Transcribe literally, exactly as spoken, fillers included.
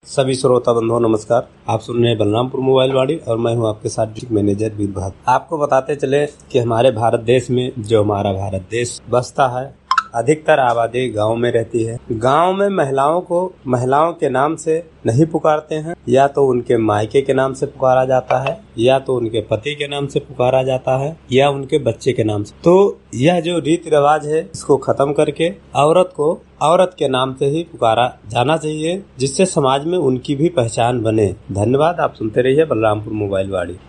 सभी श्रोता बंधुओं नमस्कार। आप सुन रहे हैं बलरामपुर मोबाइल वाड़ी और मैं हूं आपके साथ डिस्ट्रिक्ट मैनेजर वीरभद्र। आपको बताते चले कि हमारे भारत देश में जो हमारा भारत देश बसता है, अधिकतर आबादी गांव में रहती है। गांव में महिलाओं को महिलाओं के नाम से नहीं पुकारते हैं, या तो उनके मायके के नाम से पुकारा जाता है, या तो उनके पति के नाम से पुकारा जाता है, या उनके बच्चे के नाम से। तो यह जो रीति रिवाज है इसको खत्म करके औरत को औरत के नाम से ही पुकारा जाना चाहिए, जिससे समाज में उनकी भी पहचान बने। धन्यवाद। आप सुनते रहिए बलरामपुर मोबाइल वाड़ी।